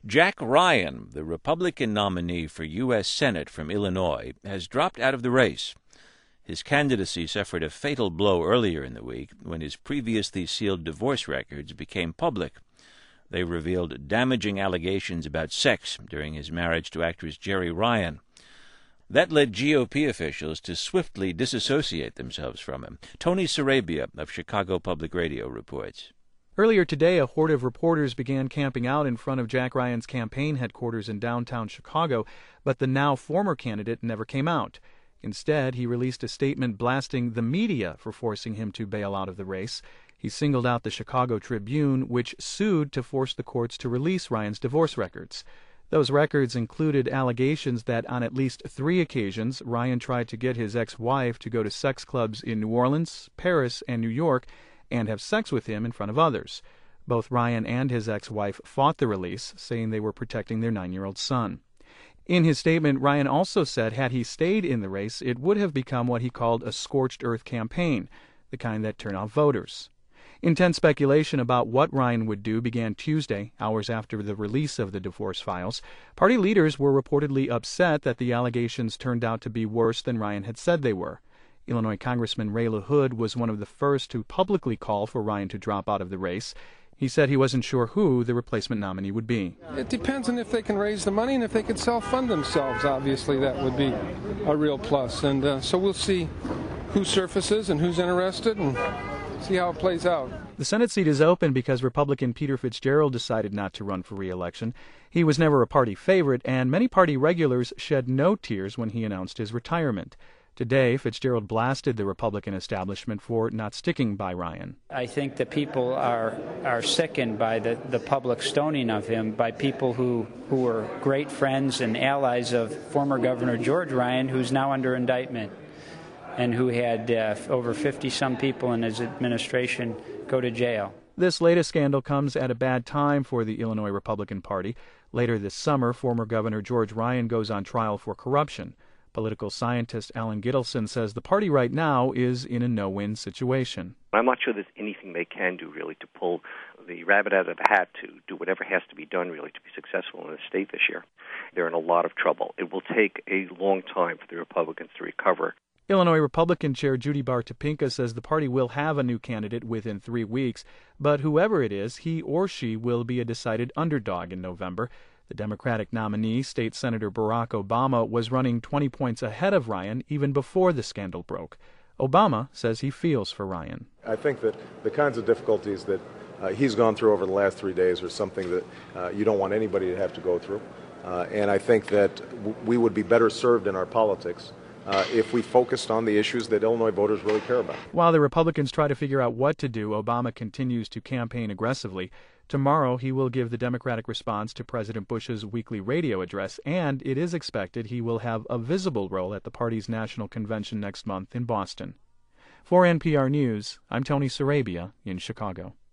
Jack Ryan, the Republican nominee for U.S. Senate from Illinois, has dropped out of the race. His candidacy suffered a fatal blow earlier in the week when his previously sealed divorce records became public. They revealed damaging allegations about sex during his marriage to actress Jeri Ryan. That led GOP officials to swiftly disassociate themselves from him. Tony Sarabia of Chicago Public Radio reports. Earlier today, a horde of reporters began camping out in front of Jack Ryan's campaign headquarters in downtown Chicago, but the now former candidate never came out. Instead, he released a statement blasting the media for forcing him to bail out of the race. He singled out the Chicago Tribune, which sued to force the courts to release Ryan's divorce records. Those records included allegations that on at least 3 occasions, Ryan tried to get his ex-wife to go to sex clubs in New Orleans, Paris, and New York, and have sex with him in front of others. Both Ryan and his ex-wife fought the release, saying they were protecting their 9-year-old son. In his statement, Ryan also said had he stayed in the race, it would have become what he called a scorched earth campaign, the kind that turned off voters. Intense speculation about what Ryan would do began Tuesday, hours after the release of the divorce files. Party leaders were reportedly upset that the allegations turned out to be worse than Ryan had said they were. Illinois Congressman Ray LaHood was one of the first to publicly call for Ryan to drop out of the race. He said he wasn't sure who the replacement nominee would be. It depends on if they can raise the money and if they could self-fund themselves. Obviously, that would be a real plus. And so we'll see who surfaces and who's interested and see how it plays out. The Senate seat is open because Republican Peter Fitzgerald decided not to run for re-election. He was never a party favorite, and many party regulars shed no tears when he announced his retirement. Today, Fitzgerald blasted the Republican establishment for not sticking by Ryan. I think that people are sickened by the public stoning of him by people who were great friends and allies of former Governor George Ryan, who's now under indictment, and who had over 50-some people in his administration go to jail. This latest scandal comes at a bad time for the Illinois Republican Party. Later this summer, former Governor George Ryan goes on trial for corruption. Political scientist Alan Gittleson says the party right now is in a no-win situation. I'm not sure there's anything they can do, really, to pull the rabbit out of the hat, to do whatever has to be done, really, to be successful in the state this year. They're in a lot of trouble. It will take a long time for the Republicans to recover. Illinois Republican Chair Judy Bar Topinka says the party will have a new candidate within 3 weeks, but whoever it is, he or she will be a decided underdog in November. The Democratic nominee, State Senator Barack Obama, was running 20 points ahead of Ryan even before the scandal broke. Obama says he feels for Ryan. I think that the kinds of difficulties that he's gone through over the last 3 days are something that you don't want anybody to have to go through. And I think that we would be better served in our politics if we focused on the issues that Illinois voters really care about. While the Republicans try to figure out what to do, Obama continues to campaign aggressively. Tomorrow, he will give the Democratic response to President Bush's weekly radio address, and it is expected he will have a visible role at the party's national convention next month in Boston. For NPR News, I'm Tony Sarabia in Chicago.